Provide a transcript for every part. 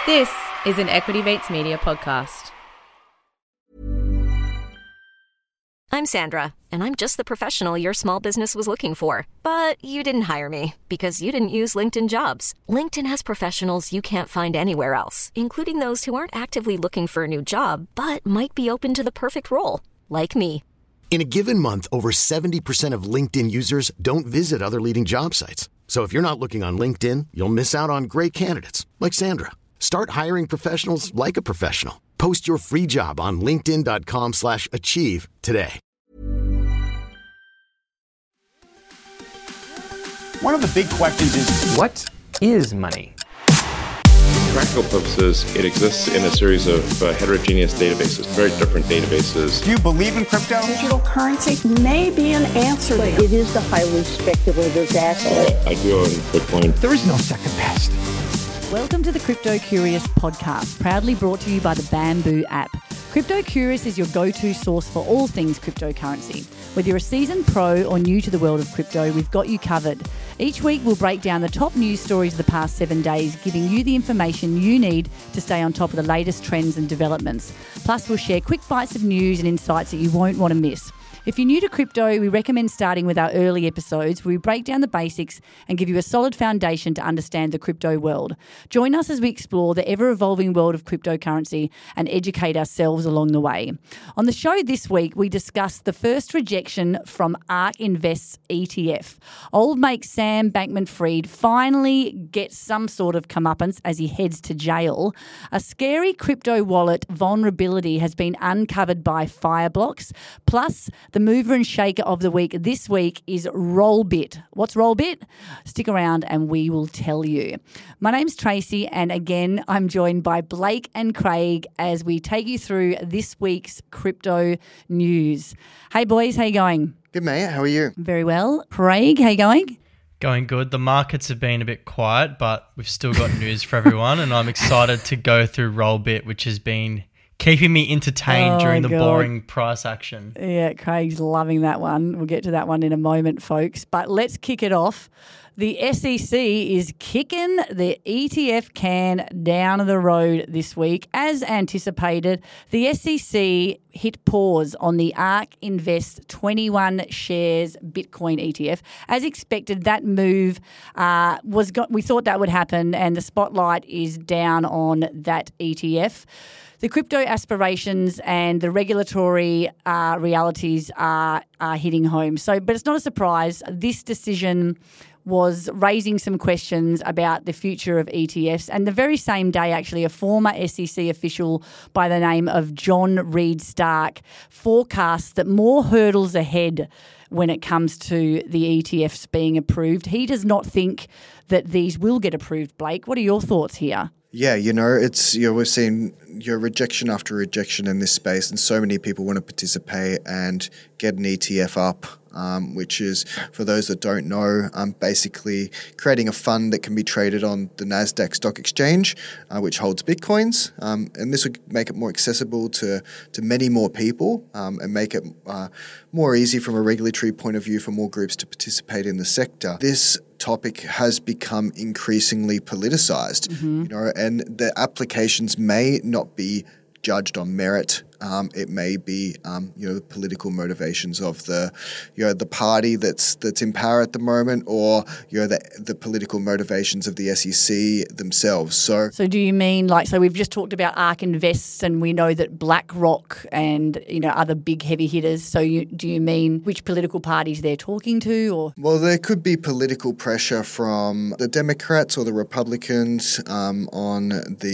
This is an Equity Mates Media podcast. I'm Sandra, and I'm just the professional your small business was looking for. But you didn't hire me because you didn't use LinkedIn Jobs. LinkedIn has professionals you can't find anywhere else, including those who aren't actively looking for a new job, but might be open to the perfect role, like me. In a given month, over 70% of LinkedIn users don't visit other leading job sites. So if you're not looking on LinkedIn, you'll miss out on great candidates like Sandra. Start hiring professionals like a professional. Post your free job on linkedin.com/achieve today. One of the big questions is, what is money? For practical purposes, it exists in a series of heterogeneous databases, very different databases. Do you believe in crypto? Digital currency may be an answer. But it is the highly speculative asset. I do own Bitcoin. There is no second best. Welcome to the Crypto Curious podcast, proudly brought to you by the Bamboo app. Crypto Curious is your go-to source for all things cryptocurrency. Whether you're a seasoned pro or new to the world of crypto, we've got you covered. Each week we'll break down the top news stories of the past 7 days, giving you the information you need to stay on top of the latest trends and developments. Plus we'll share quick bites of news and insights that you won't want to miss. If you're new to crypto, we recommend starting with our early episodes where we break down the basics and give you a solid foundation to understand the crypto world. Join us as we explore the ever-evolving world of cryptocurrency and educate ourselves along the way. On the show this week, we discuss the first rejection from ARK Invest's ETF. Old mate Sam Bankman-Fried finally gets some sort of comeuppance as he heads to jail. A scary crypto wallet vulnerability has been uncovered by Fireblocks. Plus, the mover and shaker of the week this week is Rollbit. What's Rollbit? Stick around and we will tell you. My name's Tracy, and again, I'm joined by Blake and Craig as we take you through this week's crypto news. Hey boys, how you going? Good, mate. How are you? Very well. Craig, how you going? Going good. The markets have been a bit quiet, but we've still got news for everyone, and I'm excited to go through Rollbit, which has been keeping me entertained during the boring price action. Yeah, Craig's loving that one. We'll get to that one in a moment, folks. But let's kick it off. The SEC is kicking the ETF can down the road this week. As anticipated, the SEC hit pause on the ARK Invest 21 shares Bitcoin ETF. As expected, that move we thought that would happen, and the spotlight is down on that ETF. The crypto aspirations and the regulatory realities are hitting home. But it's not a surprise. This decision was raising some questions about the future of ETFs. And the very same day, actually, a former SEC official by the name of John Reed Stark forecast that more hurdles ahead when it comes to the ETFs being approved. He does not think that these will get approved. Blake, what are your thoughts here? Yeah, it's we're seeing rejection after rejection in this space, and so many people want to participate and get an ETF up, which is, for those that don't know, basically creating a fund that can be traded on the NASDAQ stock exchange, which holds Bitcoins, and this would make it more accessible to many more people, and make it more easy from a regulatory point of view for more groups to participate in the sector. This topic has become increasingly politicized, and the applications may not be judged on merit. It may be, the political motivations of the party that's in power at the moment, or the political motivations of the SEC themselves. So do you mean so we've just talked about ARK Invests, and we know that BlackRock and other big heavy hitters. So do you mean which political parties they're talking to, or? Well, there could be political pressure from the Democrats or the Republicans on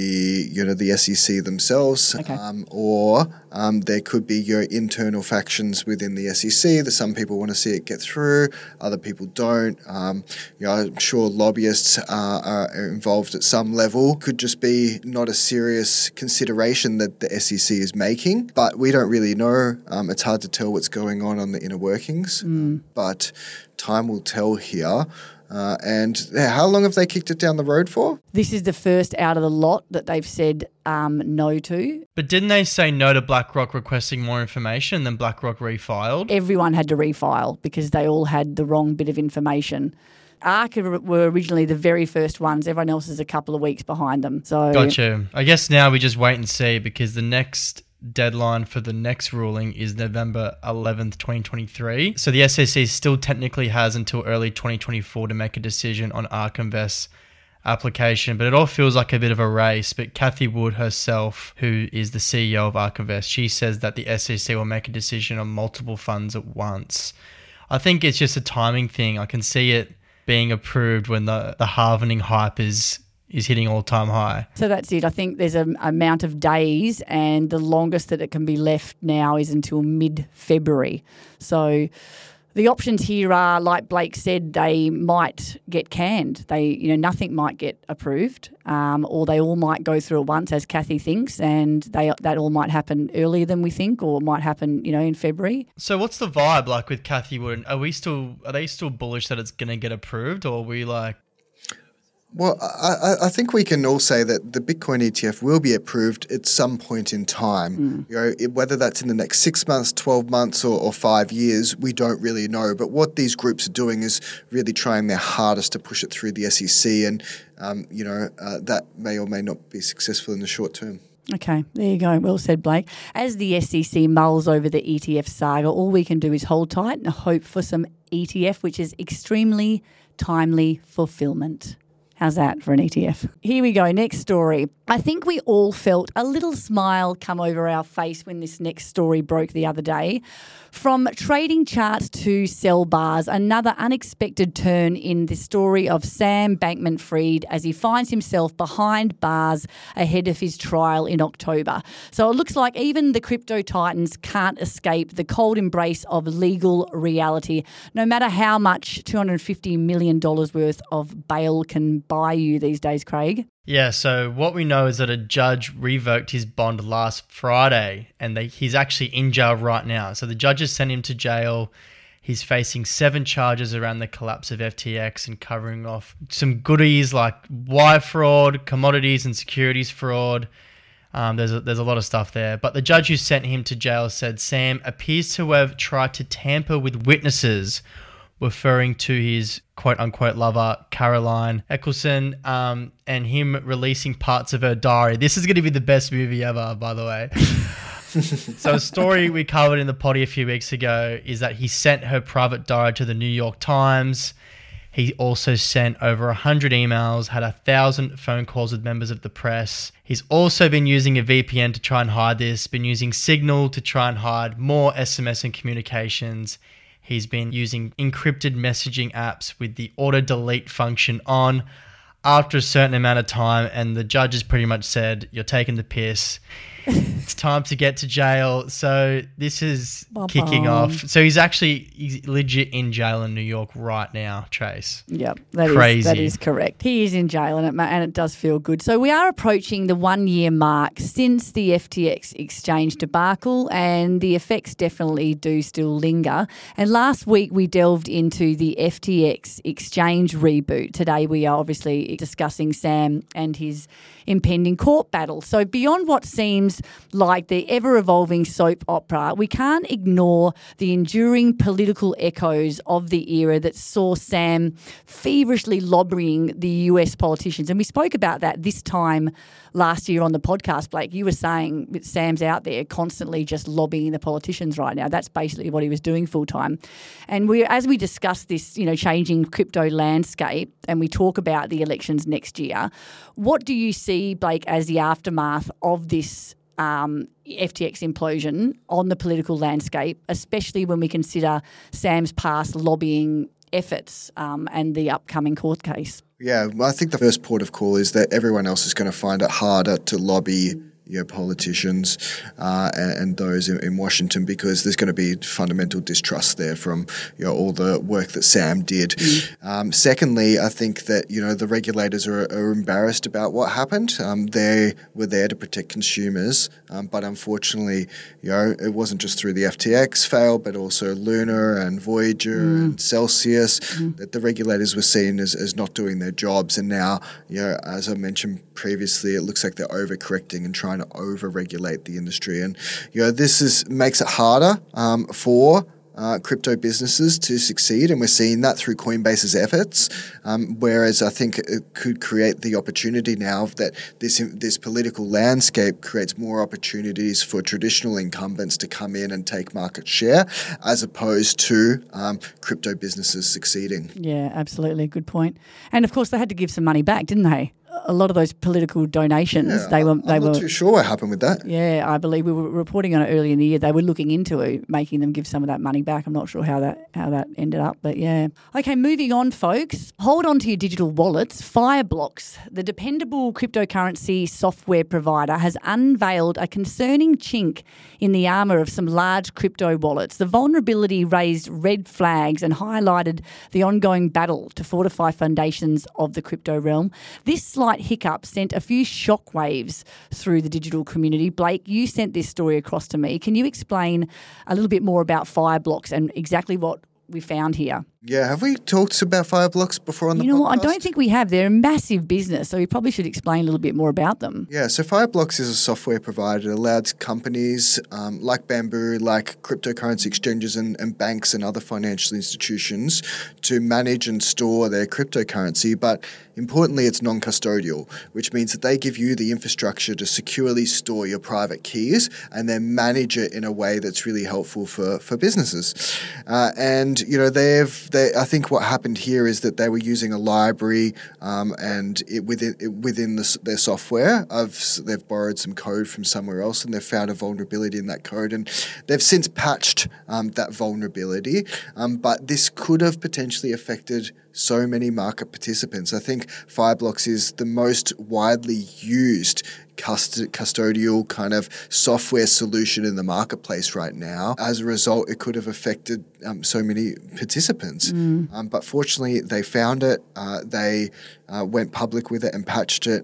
the SEC themselves, okay. Or there could be your internal factions within the SEC that some people want to see it get through, other people don't. I'm sure lobbyists are involved at some level. Could just be not a serious consideration that the SEC is making, but we don't really know. It's hard to tell what's going on the inner workings, but time will tell here. And how long have they kicked it down the road for? This is the first out of the lot that they've said no to. But didn't they say no to BlackRock requesting more information, and then BlackRock refiled? Everyone had to refile because they all had the wrong bit of information. ARC were originally the very first ones. Everyone else is a couple of weeks behind them. So Gotcha. I guess now we just wait and see, because the next deadline for the next ruling is November 11th, 2023. So the SEC still technically has until early 2024 to make a decision on ARK Invest's application, but it all feels like a bit of a race. But Cathie Wood herself, who is the CEO of ARK Invest, she says that the SEC will make a decision on multiple funds at once. I think it's just a timing thing. I can see it being approved when the halvening hype is hitting all-time high. So that's it. I think there's an amount of days, and the longest that it can be left now is until mid-February. So the options here are, like Blake said, they might get canned. Nothing might get approved, or they all might go through at once, as Cathie thinks, and that all might happen earlier than we think, or might happen, in February. So what's the vibe like with Cathie Wood? Are they still bullish that it's going to get approved, or are we like? Well, I think we can all say that the Bitcoin ETF will be approved at some point in time. Whether that's in the next 6 months, 12 months, or 5 years, we don't really know. But what these groups are doing is really trying their hardest to push it through the SEC, and that may or may not be successful in the short term. Okay, there you go. Well said, Blake. As the SEC mulls over the ETF saga, all we can do is hold tight and hope for some ETF, which is extremely timely fulfillment. How's that for an ETF? Here we go. Next story. I think we all felt a little smile come over our face when this next story broke the other day. From trading charts to sell bars, another unexpected turn in the story of Sam Bankman-Fried as he finds himself behind bars ahead of his trial in October. So it looks like even the crypto titans can't escape the cold embrace of legal reality, no matter how much $250 million worth of bail can buy you these days, Craig. Yeah, so what we know is that a judge revoked his bond last Friday, and he's actually in jail right now. So the judge has sent him to jail. He's facing 7 charges around the collapse of FTX and covering off some goodies like wire fraud, commodities and securities fraud. There's a lot of stuff there. But the judge who sent him to jail said Sam appears to have tried to tamper with witnesses, referring to his quote-unquote lover, Caroline Eccleston, and him releasing parts of her diary. This is going to be the best movie ever, by the way. So a story we covered in the potty a few weeks ago is that he sent her private diary to the New York Times. He also sent over 100 emails, had 1,000 phone calls with members of the press. He's also been using a VPN to try and hide this, been using Signal to try and hide more SMS and communications. He's been using encrypted messaging apps with the auto-delete function on after a certain amount of time, and the judge has pretty much said, you're taking the piss. It's time to get to jail. So this is kicking off. So he's legit in jail in New York right now, Trace. Yep, Crazy. That is correct. He is in jail, and it does feel good. So we are approaching the 1-year mark since the FTX exchange debacle, and the effects definitely do still linger. And last week we delved into the FTX exchange reboot. Today we are obviously discussing Sam and his impending court battle. So beyond what seems like the ever-evolving soap opera, we can't ignore the enduring political echoes of the era that saw Sam feverishly lobbying the US politicians. And we spoke about that this time last year on the podcast, Blake. You were saying that Sam's out there constantly just lobbying the politicians right now. That's basically what he was doing full-time. And as we discuss this, changing crypto landscape, and we talk about the elections next year, what do you see, Blake, as the aftermath of this FTX implosion on the political landscape, especially when we consider Sam's past lobbying efforts and the upcoming court case? Yeah, well, I think the first port of call is that everyone else is going to find it harder to lobby politicians and those in Washington, because there's going to be fundamental distrust there from all the work that Sam did. Secondly, I think that the regulators are embarrassed about what happened. They were there to protect consumers, but unfortunately, it wasn't just through the FTX fail, but also Luna and Voyager and Celsius that the regulators were seen as not doing their jobs. And now, as I mentioned previously, it looks like they're overcorrecting and trying to over-regulate the industry. And, this makes it harder for crypto businesses to succeed, and we're seeing that through Coinbase's efforts. Whereas I think it could create the opportunity now that this political landscape creates more opportunities for traditional incumbents to come in and take market share, as opposed to crypto businesses succeeding. Yeah, absolutely. Good point. And of course, they had to give some money back, didn't they? A lot of those political donations, I'm not too sure what happened with that. Yeah, I believe we were reporting on it earlier in the year. They were looking into making them give some of that money back. I'm not sure how that ended up, but yeah. Okay, moving on, folks. Hold on to your digital wallets. Fireblocks, the dependable cryptocurrency software provider, has unveiled a concerning chink in the armour of some large crypto wallets. The vulnerability raised red flags and highlighted the ongoing battle to fortify foundations of the crypto realm. This slight hiccup sent a few shockwaves through the digital community. Blake, you sent this story across to me. Can you explain a little bit more about Fireblocks and exactly what we found here? Yeah, have we talked about Fireblocks before on the podcast? You know what, I don't think we have. They're a massive business, so we probably should explain a little bit more about them. Yeah, so Fireblocks is a software provider that allows companies like Bamboo, like cryptocurrency exchanges and banks and other financial institutions to manage and store their cryptocurrency, but importantly, it's non-custodial, which means that they give you the infrastructure to securely store your private keys and then manage it in a way that's really helpful for businesses. And, you know, I think what happened here is that they were using a library and within their software. They've borrowed some code from somewhere else and they've found a vulnerability in that code, and they've since patched that vulnerability. But this could have potentially affected so many market participants. I think Fireblocks is the most widely used custodial kind of software solution in the marketplace right now. As a result, it could have affected so many participants. But fortunately, they found it. They went public with it and patched it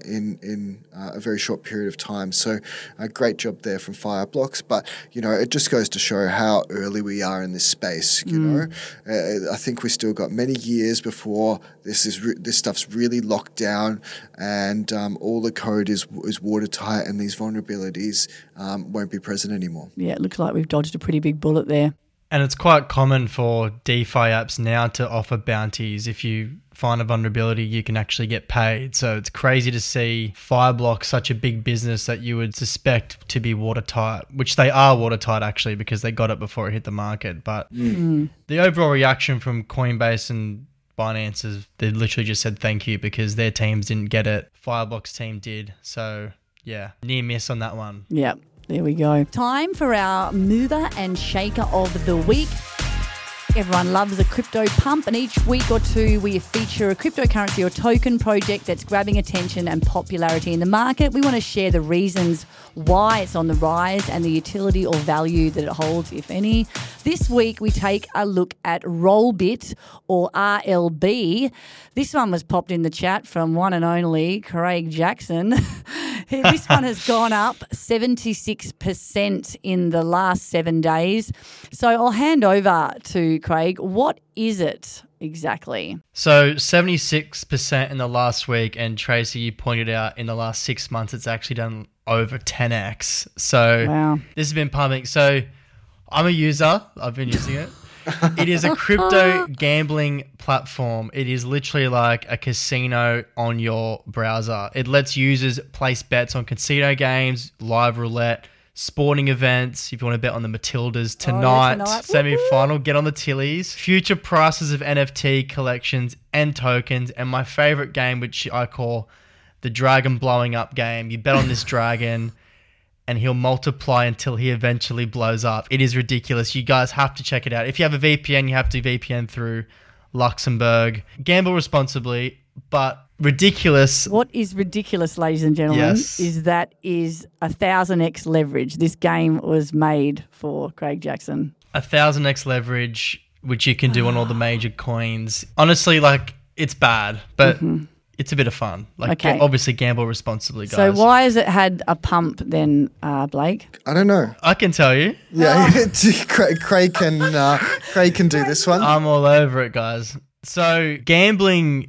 in a very short period of time. So a great job there from Fireblocks. But, you know, it just goes to show how early we are in this space, you know. I think we still got many years before this stuff's really locked down and all the code is watertight and these vulnerabilities won't be present anymore. Yeah, it looks like we've dodged a pretty big bullet there. And it's quite common for DeFi apps now to offer bounties. If you find a vulnerability, you can actually get paid. So it's crazy to see Fireblocks, such a big business that you would suspect to be watertight, which they are watertight actually because they got it before it hit the market. But the overall reaction from Coinbase and Binance is they literally just said thank you because their teams didn't get it. Fireblocks team did. So yeah, near miss on that one. Yeah. There we go. Time for our mover and shaker of the week. Everyone loves a crypto pump, and each week or two we feature a cryptocurrency or token project that's grabbing attention and popularity in the market. We want to share the reasons why it's on the rise and the utility or value that it holds, if any. This week we take a look at Rollbit, or RLB. This one was popped in the chat from one and only Craig Jackson. This one has gone up 76% in the last 7 days. So I'll hand over to Craig. What is it exactly? So 76% in the last week, and Tracy, you pointed out in the last 6 months it's actually done over 10x. So wow. This has been pumping. So I'm a user. I've been using it. It is a crypto gambling platform. It is literally like a casino on your browser. It lets users place bets on casino games, live roulette, sporting events. If you want to bet on the Matildas tonight. Semi-final, get on the Tillies. Future prices of NFT collections and tokens. And my favorite game, which I call the dragon blowing up game. You bet on this dragon and he'll multiply until he eventually blows up. It is ridiculous. You guys have to check it out. If you have a VPN, you have to VPN through Luxembourg. Gamble responsibly, but ridiculous. What is ridiculous, ladies and gentlemen, is that is 1,000x leverage. This game was made for Craig Jackson. 1,000x leverage, which you can do on all the major coins. Honestly, like, it's bad, but it's a bit of fun. Like, obviously gamble responsibly, guys. So why has it had a pump then, Blake? I don't know. I can tell you. Yeah, Craig can do this one. I'm all over it, guys. So gambling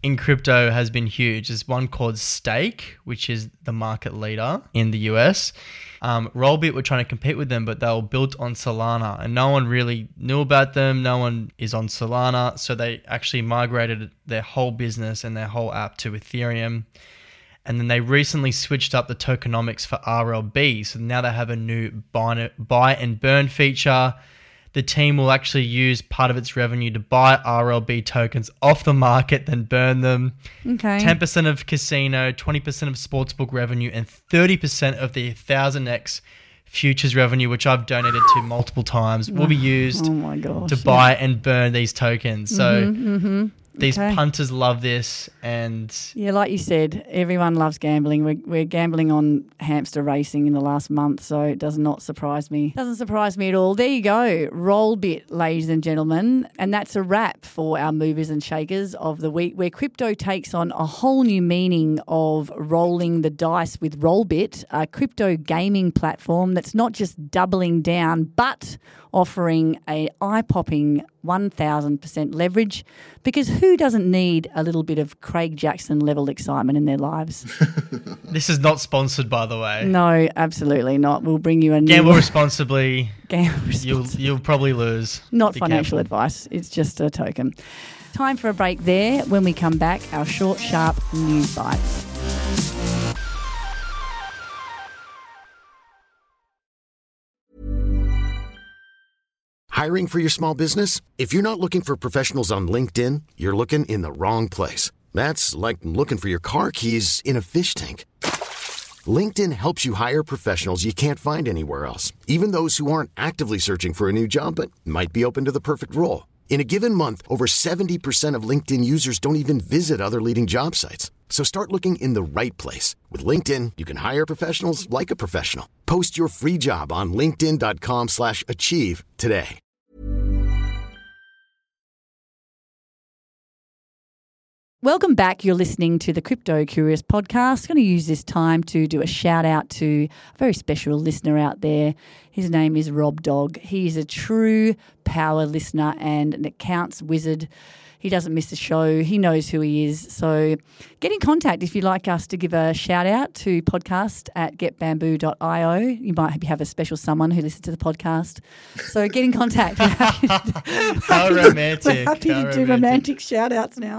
in crypto has been huge. There's one called Stake, which is the market leader in the US. Rollbit were trying to compete with them, but they were built on Solana and no one really knew about them. No one is on Solana. So they actually migrated their whole business and their whole app to Ethereum. And then they recently switched up the tokenomics for RLB. So now they have a new buy and burn feature. The team will actually use part of its revenue to buy RLB tokens off the market, then burn them. Okay. 10% of casino, 20% of sportsbook revenue, and 30% of the 1000x futures revenue, which I've donated to multiple times, will be used to buy and burn these tokens. So these punters love this. And yeah, like you said, everyone loves gambling. We're gambling on hamster racing in the last month, so it does not surprise me. Doesn't surprise me at all. There you go. Rollbit, ladies and gentlemen. And that's a wrap for our movers and shakers of the week, where crypto takes on a whole new meaning of rolling the dice with Rollbit, a crypto gaming platform that's not just doubling down, but offering a eye-popping 1,000% leverage, because who doesn't need a little bit of Craig Jackson level excitement in their lives? This is not sponsored, by the way. No, absolutely not. We'll bring you a new Gamble responsibly. Gamble responsibly. You'll probably lose. Not Be financial careful. advice. It's just a token. Time for a break there. When we come back, our short, sharp news bites. Hiring for your small business? If you're not looking for professionals on LinkedIn, you're looking in the wrong place. That's like looking for your car keys in a fish tank. LinkedIn helps you hire professionals you can't find anywhere else, even those who aren't actively searching for a new job but might be open to the perfect role. In a given month, over 70% of LinkedIn users don't even visit other leading job sites. So start looking in the right place. With LinkedIn, you can hire professionals like a professional. Post your free job on linkedin.com/achieve today. Welcome back. You're listening to the Crypto Curious podcast. I'm going to use this time to do a shout out to a very special listener out there. His name is Rob Dog. He is a true power listener and an accounts wizard. He doesn't miss a show. He knows who he is. So get in contact if you'd like us to give a shout out to podcast at getbamboo.io. You might have a special someone who listens to the podcast. So get in contact. How romantic. We're happy to do romantic shout outs now.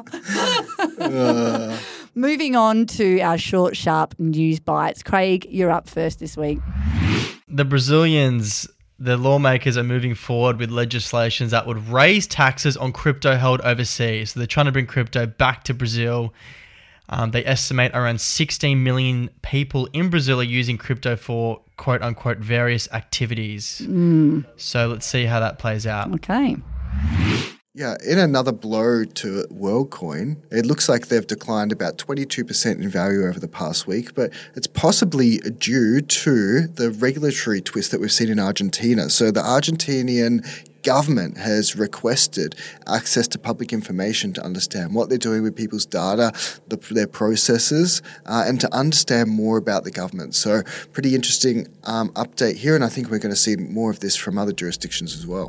Moving on to our short, sharp news bites. Craig, you're up first this week. The Brazilians, the lawmakers are moving forward with legislations that would raise taxes on crypto held overseas. So they're trying to bring crypto back to Brazil. They estimate around 16 million people in Brazil are using crypto for quote unquote various activities. So let's see how that plays out. Okay. Yeah, in another blow to WorldCoin, it looks like they've declined about 22% in value over the past week, but it's possibly due to the regulatory twist that we've seen in Argentina. So the Argentinian government has requested access to public information to understand what they're doing with people's data, their processes, and to understand more about the government. So pretty interesting update here, and I think we're going to see more of this from other jurisdictions as well.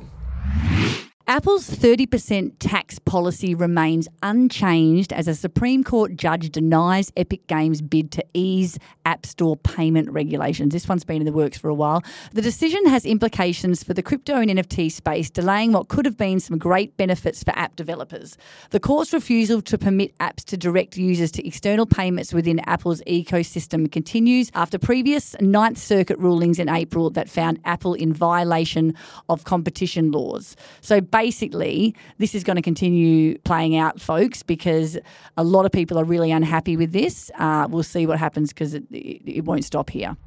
Apple's 30% tax policy remains unchanged as a Supreme Court judge denies Epic Games' bid to ease App Store payment regulations. This one's been in the works for a while. The decision has implications for the crypto and NFT space, delaying what could have been some great benefits for app developers. The court's refusal to permit apps to direct users to external payments within Apple's ecosystem continues after previous Ninth Circuit rulings in April that found Apple in violation of competition laws. So basically, this is going to continue playing out, folks, because a lot of people are really unhappy with this. We'll see what happens because it won't stop here.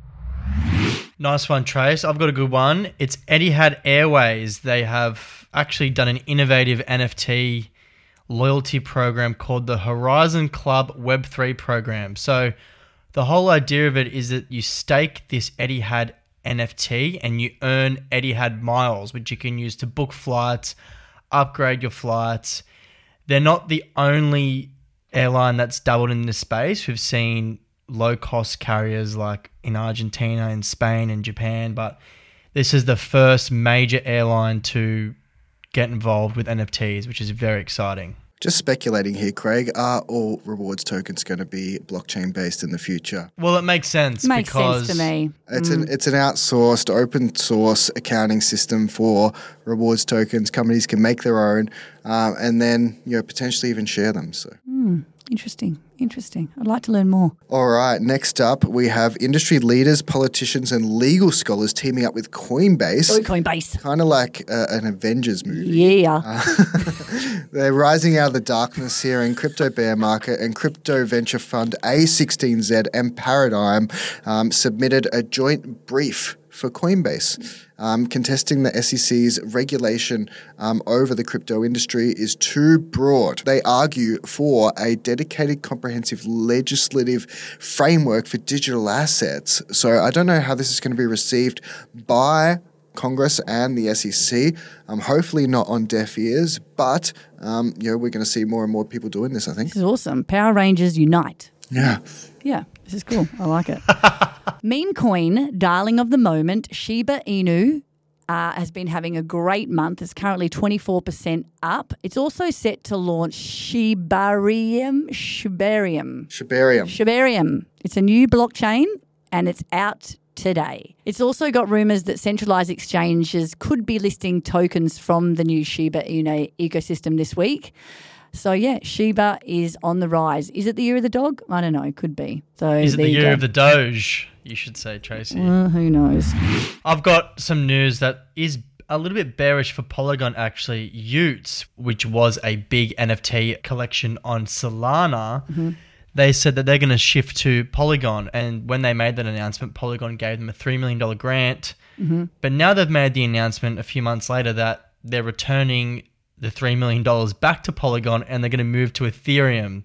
Nice one, Trace. I've got a good one. It's Etihad Airways. They have actually done an innovative NFT loyalty program called the Horizon Club Web3 program. So the whole idea of it is that you stake this Etihad NFT and you earn Etihad miles, which you can use to book flights, upgrade your flights. They're not the only airline that's doubled in this space. We've seen low-cost carriers like in Argentina and Spain and Japan, but this is the first major airline to get involved with NFTs, which is very exciting. Just speculating here, Craig, are all rewards tokens going to be blockchain based in the future? Well, it makes sense. Makes because sense to me. It's an outsourced, open source accounting system for rewards tokens. Companies can make their own, and then potentially even share them. So. Interesting. I'd like to learn more. All right. Next up, we have industry leaders, politicians, and legal scholars teaming up with Coinbase. Oh, Coinbase. Kind of like an Avengers movie. Yeah. They're rising out of the darkness here in crypto bear market, and crypto venture fund A16Z and Paradigm submitted a joint brief for Coinbase. Contesting the SEC's regulation over the crypto industry is too broad. They argue for a dedicated, comprehensive legislative framework for digital assets. So I don't know how this is going to be received by Congress and the SEC. Hopefully not on deaf ears, but we're going to see more and more people doing this, I think. This is awesome. Power Rangers unite. Yeah. Yeah, this is cool. I like it. Meme coin, darling of the moment, Shiba Inu, has been having a great month. It's currently 24% up. It's also set to launch Shibarium. It's a new blockchain and it's out today. It's also got rumours that centralised exchanges could be listing tokens from the new Shiba Inu ecosystem this week. So, yeah, Shiba is on the rise. Is it the year of the dog? I don't know. Could be. So is it the year of the Doge, you should say, Tracy? Who knows? I've got some news that is a little bit bearish for Polygon, actually. Utes, which was a big NFT collection on Solana, they said that they're going to shift to Polygon. And when they made that announcement, Polygon gave them a $3 million grant. But now they've made the announcement a few months later that they're returning the $3 million back to Polygon and they're going to move to Ethereum.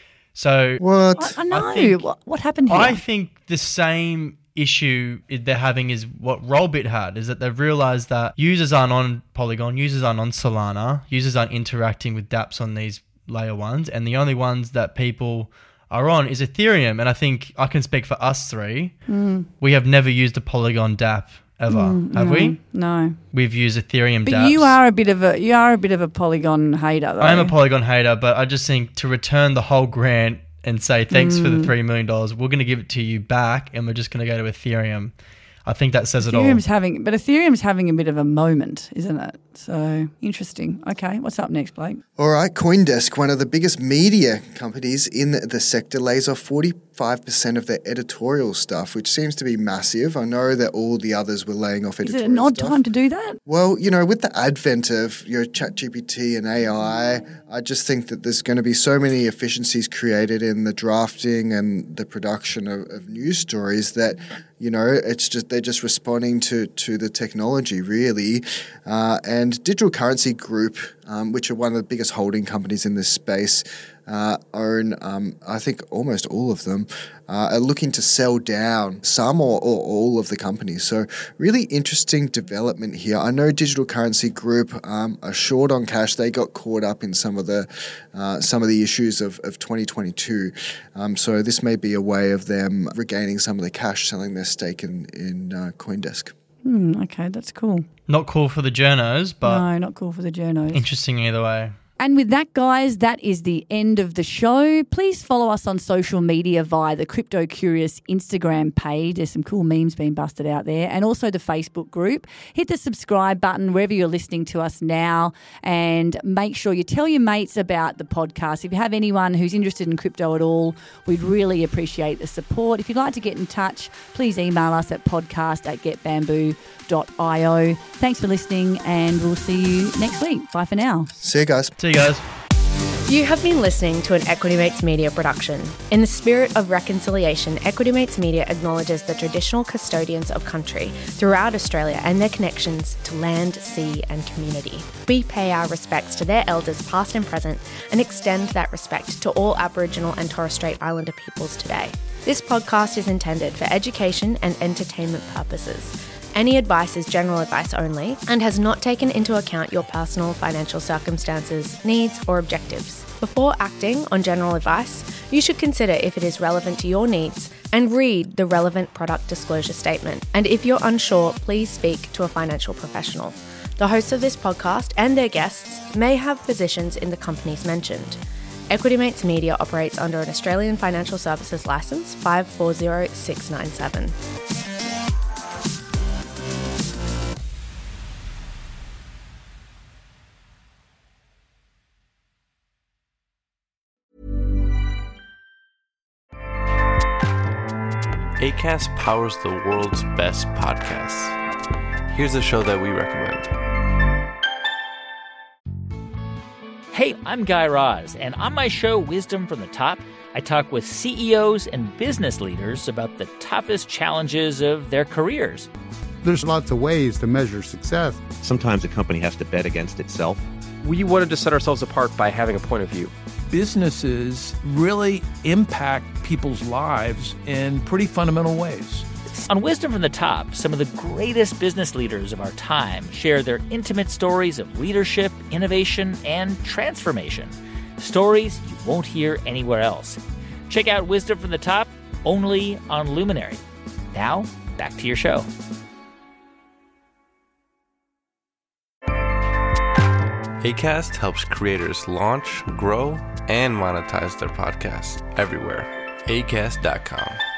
So what? I know. What happened here? I think the same issue they're having is what Rollbit had, is that they've realized that users aren't on Polygon, users aren't on Solana, users aren't interacting with dApps on these layer ones, and the only ones that people are on is Ethereum. And I think I can speak for us three. We have never used a Polygon dApp ever, have we? No. We've used Ethereum But dApps. you are a bit of a Polygon hater, though. I am a Polygon hater, but I just think to return the whole grant and say thanks for the $3 million, we're going to give it to you back and we're just going to go to Ethereum. I think that says it all. Ethereum's having a bit of a moment, isn't it? So, interesting. Okay, what's up next, Blake? All right, CoinDesk, one of the biggest media companies in the sector, lays off 45% of their editorial staff, which seems to be massive. I know that all the others were laying off editorial staff. Is it an odd time to do that? Well, with the advent of ChatGPT and AI, I just think that there's going to be so many efficiencies created in the drafting and the production of news stories that, they're just responding to the technology, really. And Digital Currency Group, which are one of the biggest holding companies in this space, own, I think, almost all of them, are looking to sell down some or all of the companies. So really interesting development here. I know Digital Currency Group are short on cash. They got caught up in some of the issues of 2022. So this may be a way of them regaining some of the cash, selling their stake in CoinDesk. Okay, that's cool. Not cool for the journos, but... No, not cool for the journos. Interesting either way. And with that, guys, that is the end of the show. Please follow us on social media via the Crypto Curious Instagram page. There's some cool memes being busted out there. And also the Facebook group. Hit the subscribe button wherever you're listening to us now. And make sure you tell your mates about the podcast. If you have anyone who's interested in crypto at all, we'd really appreciate the support. If you'd like to get in touch, please email us at podcast@getbamboo.io. Thanks for listening, and we'll see you next week. Bye for now. See you guys. See you guys. You have been listening to an Equity Mates Media production. In the spirit of reconciliation, Equity Mates Media acknowledges the traditional custodians of country throughout Australia and their connections to land, sea and community. We pay our respects to their elders past and present and extend that respect to all Aboriginal and Torres Strait Islander peoples today. This podcast is intended for education and entertainment purposes. Any advice is general advice only and has not taken into account your personal financial circumstances, needs, or objectives. Before acting on general advice, you should consider if it is relevant to your needs and read the relevant product disclosure statement. And if you're unsure, please speak to a financial professional. The hosts of this podcast and their guests may have positions in the companies mentioned. Equity Mates Media operates under an Australian Financial Services Licence 540697. Acast powers the world's best podcasts. Here's a show that we recommend. Hey, I'm Guy Raz, and on my show, Wisdom from the Top, I talk with CEOs and business leaders about the toughest challenges of their careers. There's lots of ways to measure success. Sometimes a company has to bet against itself. We wanted to set ourselves apart by having a point of view. Businesses really impact people's lives in pretty fundamental ways. On Wisdom from the Top, some of the greatest business leaders of our time share their intimate stories of leadership, innovation, and transformation. Stories you won't hear anywhere else. Check out Wisdom from the Top only on Luminary. Now, back to your show. Acast helps creators launch, grow, and monetize their podcasts everywhere. Acast.com.